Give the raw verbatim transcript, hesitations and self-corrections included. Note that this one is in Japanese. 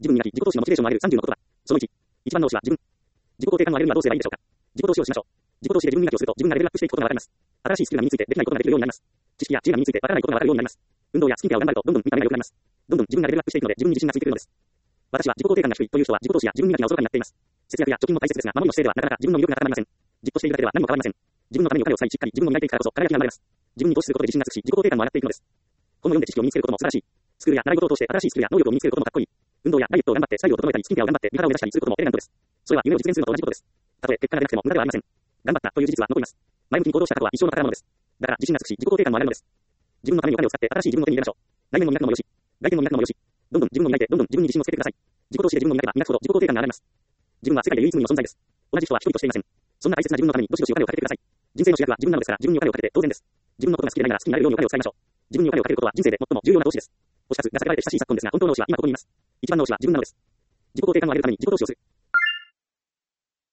自分に磨き、自己投資のモチベーションを上げるさんじゅうの言葉。そのいち。一番の推しは自分。自己肯定感を上げるにはどうすればいいでしょうか。自己投資をしましょう。自己投資で自分磨きをすると自分がレベルアップしていくことがわかります。新しいスキルが身についてできないことができるようになります。知識や知恵が身についてわからないことがわかるようになります。運動やスキンケアを頑張るとどんどん見た目が良くなります。どんどん自分がレベルアップしていくので自分に自信がついてくるのです。私は自己肯定感が低いという人は自己投資や自分磨きがおろそかになっています。節約や貯金も大切ですが、守りの姿勢ではなかなか自分の魅力が高まりません。じっとしているだけでは何も変わりません。自分のためにお金を使いしっかり自分を磨いていくからこそ輝きが生まれます。自分に投資することで自信がつくし、自己肯定感も上がっていくのです。本を読んで知識を身につけることも素晴らしい。スクールや習い事を通して新しいスキルや能力を身につけることもかっこいい。運動やダイエットを頑張ってスタイルを整えたり、スキンケアを頑張って美肌を目指したりすることもエレガントです。それは夢を実現するのと同じことです。たとえ結果が出なくても無駄ではありません。頑張ったという事実は残ります。前向きに行動した方は一生の宝物です。だから自信がつくし、自己肯定感も上がるのです。自分のためにお金を使って新しい自分を手に入れましょう。内面の磨くのもよし、外見の磨くのもよし、どんどん自分を磨いて、どんどん自分に自信をつけてください。自己投資で自分を磨けば磨くほど自己肯定感が上がります。自分は世界で唯一無二の存在です。同じ人は一人としていません。そんな大切な自分のためにどしどしお金をかけてください。人生の主役は自分なのですから、自分にお金をかけて当然です。自分のことが好きでないなら好きになれるようにお金を使いましょう。自分にお金をかけることは人生で最も重要な投資です。推し活が避けられて親しい昨今ですが、本当の推しは今ここにいます。一番の推しは自分なのです。自己肯定感を上げるために自己投資をする。